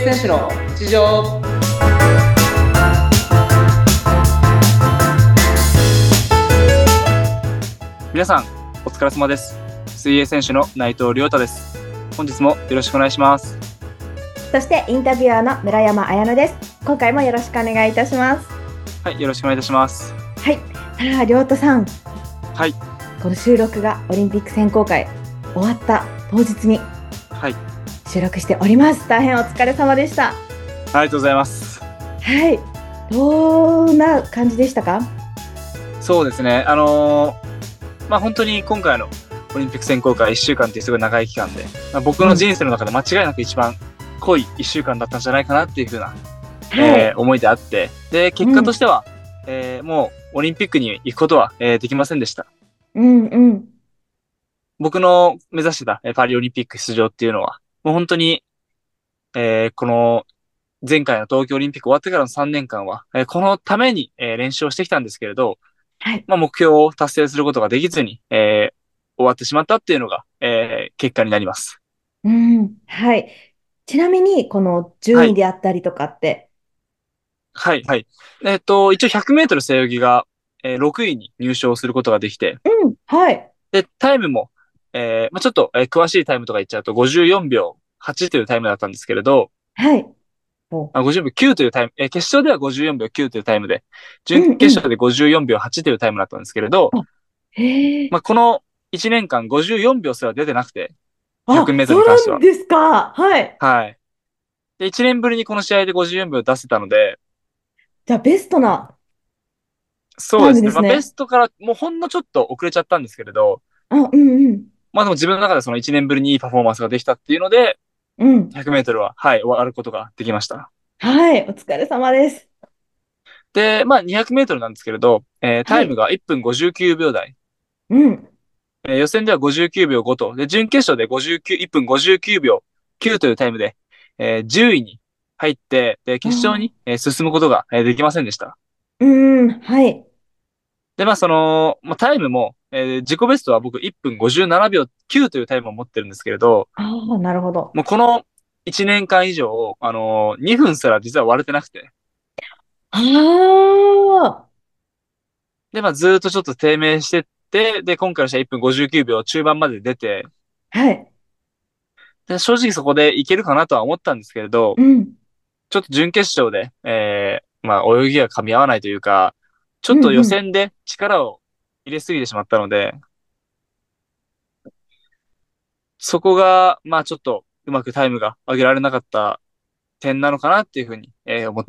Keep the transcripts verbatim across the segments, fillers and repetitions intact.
選手の日常。皆さんお疲れ様です。水泳選手の内藤亮太です。本日もよろしくお願いします。 そしてインタビュアーの村山彩乃です。今回もよろしくお願いいたします。 はい、よろしくお願いいたします。 はい、さあ亮太さん、 はい、 この収録がオリンピック選考会終わった当日にはい、 収録しております。大変お疲れ様でした。 ありがとうございます。 はい、どんな感じでしたか？ そうですね、あのー、まあ本当に今回のオリンピック選考会いっしゅうかんってすごい長い期間で、まあ、僕の人生の中で間違いなく一番濃いいっしゅうかんだったんじゃないかなっていう風な、 はいえー思いであって、で結果としては、えーもうオリンピックに行くことは、えーできませんでした。 うんうん。 僕の目指してたえーパリオリンピック出場っていうのは、もう本当に、えーこの前回の東京オリンピック終わってからのさんねんかんは、えーこのために、えー練習をしてきたんですけれど、 はい。 まあ、目標を達成することができずに、えー終わってしまったっていうのが、えー結果になります。 うん、はい。ちなみにこの順位はい。 であったりとかって、 はい。はい。えっと、一応ひゃくメートル背泳ぎが、えーろくいに入賞することができて、 うん、はい。 で、タイムも、えーまあ、ちょっと、えー詳しいタイムとか言っちゃうとごじゅうよんびょうはちというタイムだったんですけれど、 はい。お、 あ、ごじゅうよんびょうきゅうというタイム、えー決勝ではごじゅうよんびょうきゅうというタイムで、準うんうん。 決勝でごじゅうよんびょうはちというタイムだったんですけれど、 あ、へえ。 まあ、このいちねんかんごじゅうよんびょうすら出てなくて、100 あ、 メートそうルに関しては。 なんですか。はい。 はい。で、いちねんぶりにこの試合でごじゅうよんびょう出せたので、 じゃあベストなタイそうですね。まあ、ベムですね。 ストからもうほんのちょっと遅れちゃったんですけれど、 あ、うんうん。 まあでも自分の中でそのいちねんぶりにいいパフォーマンスができたっていうので、 うん。 ひゃくメートルは、はい、終わることができました。 はい。お疲れ様です。 で、まあにひゃくメートルなんですけれど、えータはい。 イムがいっぷんごじゅうきゅうびょう台。 うん。 えー予選ではごじゅうきゅうびょうごと、で、準決勝でごじゅうきゅう、いっぷんごじゅうきゅうびょうきゅうというタイムで、えーじゅういに入って、で、決勝に、 あえー進むことが、えーできませんでした。 ー、うん。はい。 で、まあその、まあ、タイムも、えー自己ベストは僕いっぷんごじゅうななびょうきゅうというタイムを持ってるんですけれど、 ああ、なるほど。 もうこのいちねんかん以上、あのー、にふんすら実は割れてなくて、 ああ、 で、まあずーっとちょっと低迷してって、で、今回の試合いっぷんごじゅうきゅうびょう中盤まで出て、 はい。 で、正直そこでいけるかなとは思ったんですけれど、 うん。 ちょっと準決勝で、えー、まあ泳ぎが噛み合わないというか、ちょっと予うんうん。 選で力を入れすぎてしまったので、そこが、まあちょっとうまくタイムが上げられなかった点なのかなっていうふうに、えー思っうん。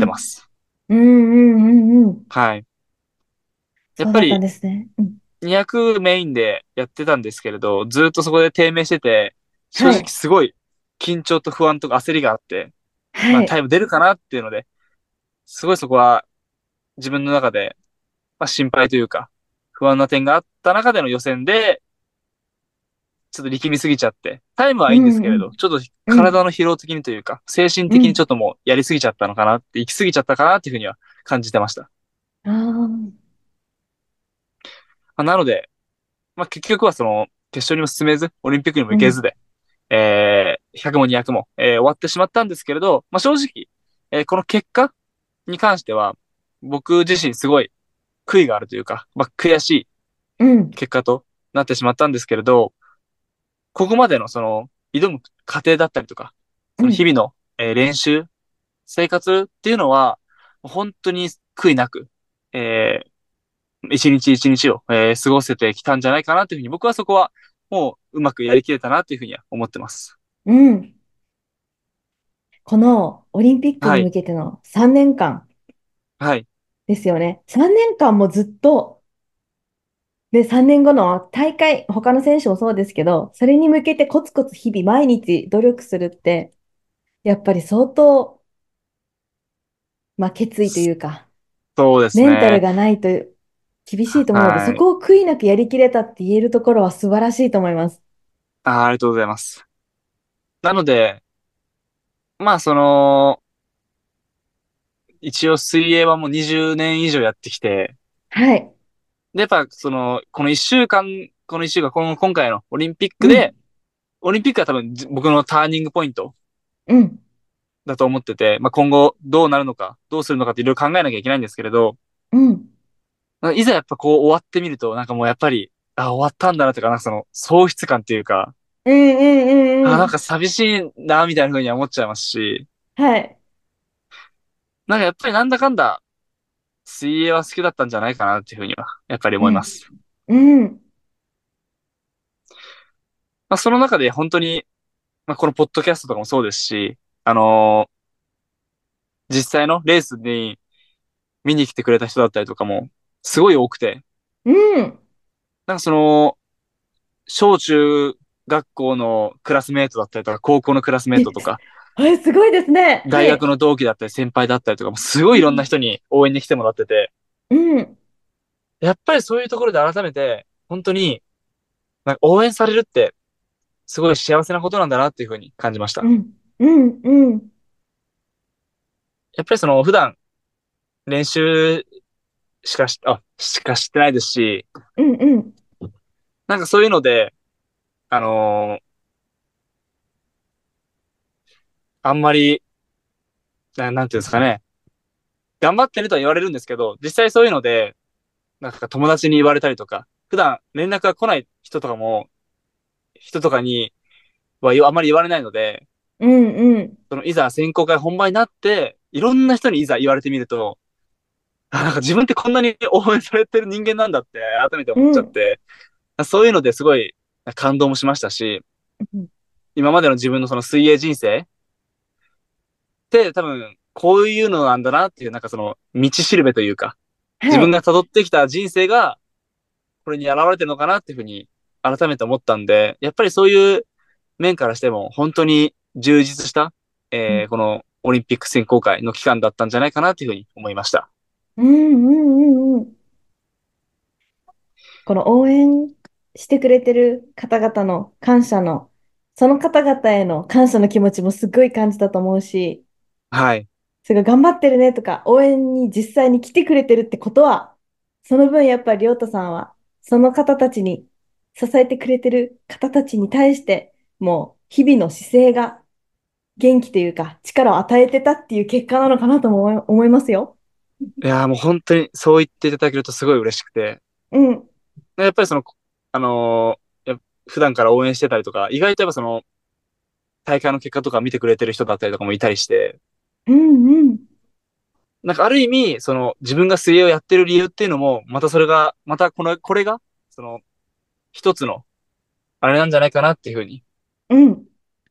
うんてます。 うんうんうん。 はい。やっそうだったんぱりですね。うん。 にひゃくメインでやってたんですけれど、ずっとそこで低迷してて、正直はい。 すごい緊張と不安とか焦りがあって、まあタはい。 イム出るかなっていうので、すごいそこは自分の中で、まあ、心配というか、不安な点があった中での予選で、ちょっと力みすぎちゃって、タイムはういいんですけれど、 んうん。 ちょっとうん。 体の疲労的にというか、精神的にちょうん。 っともうやりすぎちゃったのかなって、行き過ぎちゃったかなっていうふうには感じてました。 ああ。 まあ、なので、まあ、結局はその、決勝にも進めず、オリンピックにもうん。 行けずで、えー、ひゃくもにひゃくも、えー終わってしまったんですけれど、まあ、正直、えーこの結果に関しては、僕自身すごい悔いがあるというか、まあ、悔しいうん。 結果となってしまったんですけれど、ここまでのその、挑む過程だったりとか、その日うん。 々の、えー練習、生活っていうのは、本当に悔いなく、えー、一日一日を、えー過ごせてきたんじゃないかなというふうに、僕はそこはもううまくやりきれたなというふうには思ってます。 うん。このオリンピックに向はい。 けてのさんねんかんはい。 ですよね。さんねんかんもずっと、で、さんねんごの大会、他の選手もそうですけど、それに向けてコツコツ日々毎日努力するって、やっぱり相当、まあ、決意というか、 そうですメンタルね。 がないと厳しいと思うので、 はい。 そこを悔いなくやりきれたって言えるところは素晴らしいと思います。 あー、ありがとうございます。なので、まあその、一応水泳はもうにじゅうねん以上やってきて、 はい。 で、やっぱその、この一週間、この一週間、この今回のオリンピックで、 うん。 オリンピックは多分じ僕のターニングポイントうん。 だと思ってて、まあ、今後どうなるのか、どうするのかっていろいろ考えなきゃいけないんですけれど、 うん。 いざやっぱこう終わってみると、なんかもうやっぱり、あ、終わったんだなとか、なんかその喪失感っていうか、 うんうんうあ、 んうん。 なんか寂しいな、みたいな風には思っちゃいますし、 はい。 なんかやっぱりなんだかんだ水泳は好きだったんじゃないかなっていうふうには、やっぱりうん。 思います。 うん。 まあ、その中で本当に、まあ、このポッドキャストとかもそうですし、あのー実際のレースに見に来てくれた人だったりとかも、すごい多くて、 うん。 なんかその、小中学校のクラスメートだったりとか、高校のクラスメートとか、 はい、すごいですね。 大学はい。 の同期だったり先輩だったりとかも、すごいいろんなうん。 人に応援に来てもらってて、 うん。 やっぱりそういうところで改めて、本当に、なんか応援されるって、すごい幸せなことなんだなっていうふうに感じました。 うん。うん。うん。 やっぱりその、普段練習しかし、あ、しかしてないですし、 うん。うん。 なんかそういうので、あのーあんまり、ななんていうんですかね、頑張ってるとは言われるんですけど、実際そういうので、なんか友達に言われたりとか、普段連絡が来ない人とかも、人とかにはあまり言われないので、 うん。うん。 そのいざ選考会本番になって、いろんな人にいざ言われてみると、あ、なんか自分ってこんなに応援されてる人間なんだって改めて思っちゃっうん。 て、そういうのですごい感動もしましたし、今までの自分のその水泳人生って多分こういうのなんだなっていう、なんかその道しるべというか、自はい。 分が辿ってきた人生がこれに現れてるのかなっていうふうに改めて思ったんで、やっぱりそういう面からしても本当に充実した、 うん。 えーこのオリンピック選考会の期間だったんじゃないかなっていうふうに思いました。 うん。うん。うん。この応援してくれてる方々の感謝の、その方々への感謝の気持ちもすごい感じたと思うし、 はい。 すごい頑張ってるねとか、応援に実際に来てくれてるってことは、その分やっぱり亮太さんは、その方たちに、支えてくれてる方たちに対して、もう日々の姿勢が元気というか、力を与えてたっていう結果なのかなとも思い思いますよ。 いやーもう本当にそう言っていただけるとすごい嬉しくて、 うん、 やっぱりその、あのーや普段から応援してたりとか、意外とやっぱその大会の結果とか見てくれてる人だったりとかもいたりして、 うん、うん、 なんかある意味、その自分が水泳をやってる理由っていうのも、またそれが、またこの、これが、その一つの、あれなんじゃないかなっていうふうに、 うん。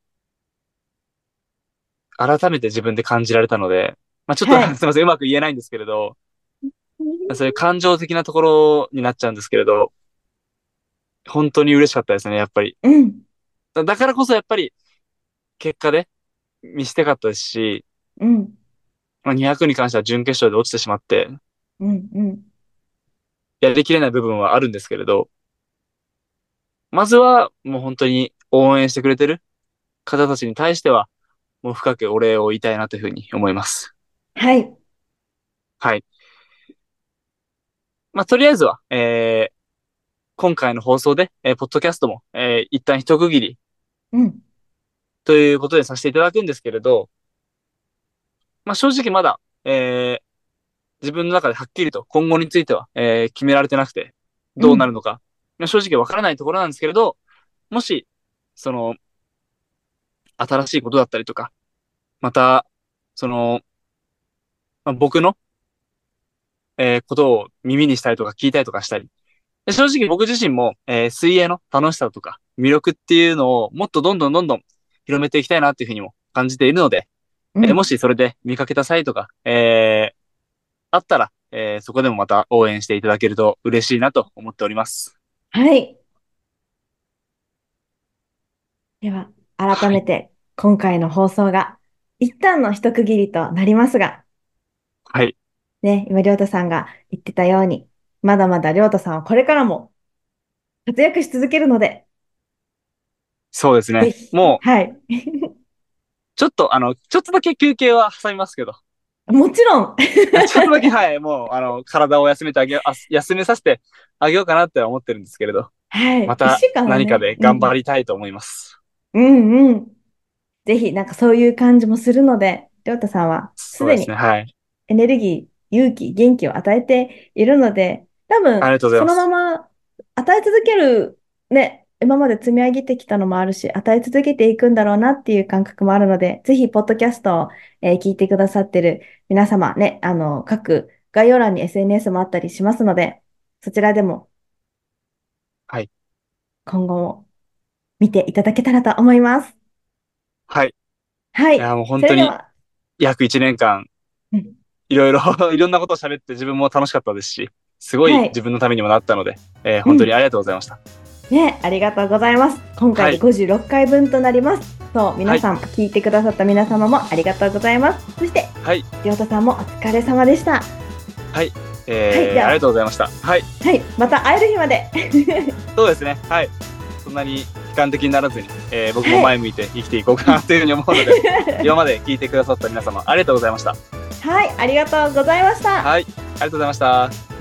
改めて自分で感じられたので、まあちょっとはすい。 みません、うまく言えないんですけれど、そういう感情的なところになっちゃうんですけれど、本当に嬉しかったですね、やっぱり。 うん、 だだからこそやっぱり結果で見せたかったですし、 うん、 まあ、にひゃくに関しては準決勝で落ちてしまって、 うん、うん。 やりきれない部分はあるんですけれど、まずはもう本当に応援してくれてる方たちに対しては、もう深くお礼を言いたいなというふうに思います。 はい。 はい。まあ、とりあえずは、えー、今回の放送で、えー、ポッドキャストも、えー、一旦一区切りうん、 ということでさせていただくんですけれど、まあ、正直まだ、えー、自分の中ではっきりと今後については、えー、決められてなくて、 うん、 どうなるのか、まあ正直わからないところなんですけれど、もし、その、新しいことだったりとか、また、その、まあ、僕の、えーことを耳にしたりとか聞いたりとかしたり、で正直僕自身も、えー水泳の楽しさとか魅力っていうのをもっとどんどんどんどん広めていきたいなっていうふうにも感じているので、えーもうん。 しそれで見かけた際とか、えーあったら、えーそこでもまた応援していただけると嬉しいなと思っております。 はい。では、改はい。 めて今回の放送が一旦の一区切りとなりますが、 はい。 ね、今、りょうたさんが言ってたように、まだまだりょうたさんはこれからも活躍し続けるので、 そうですね。 ぜひ、 もう、 はい。 ちょっと、あの、ちょっとだけ休憩は挟みますけど、 もちろん。 ちょっとだけ、はい、もう、あの、体を休めてあげよう、あ休めさせてあげようかなって思ってるんですけれど、 はい。一また週間はね、 何かで頑張うん、 りたいと思います。 うん、うん。ぜひ、なんかそういう感じもするので、 りょうたさんはすそうですね。 でにはい。 エネルギー、勇気、元気を与えているので、多分、 ありがとうございそのまます。 ま与え続ける、ね、今まで積み上げてきたのもあるし、与え続けていくんだろうなっていう感覚もあるので、ぜひ、ポッドキャストを、えー聞いてくださってる皆様ね、あの、各概要欄に エスエヌエス もあったりしますので、そちらでもはい。 今後も見ていただけたらと思います。 はい。 はい。 いや、もう本当にそれでは、 約いちねんかん、 うん、 いろいろいろんなことを喋って自分も楽しかったですし、すごいはい。 自分のためにもなったので、えーうん。 本当にありがとうございました。 ね、ありがとうございます。今回ではい。 ごじゅうろっかいぶんとなります。そう、 はい。 皆さん、聞いてくださった皆様もありがとうございます。そして、 はい。 りょうたさんもお疲れ様でした。 はい。 はい、でえー、ありがは、 とうございました。はい。 はい、また会える日まで。 そうですね。はい。そんなに悲観的にならずに、えー僕もはい。 前向いて生きていこうかなというふうに思うので、今まで聞いてくださった皆様、ありがとうございました。 はい、ありがとうございました。 はい。ありがとうございました。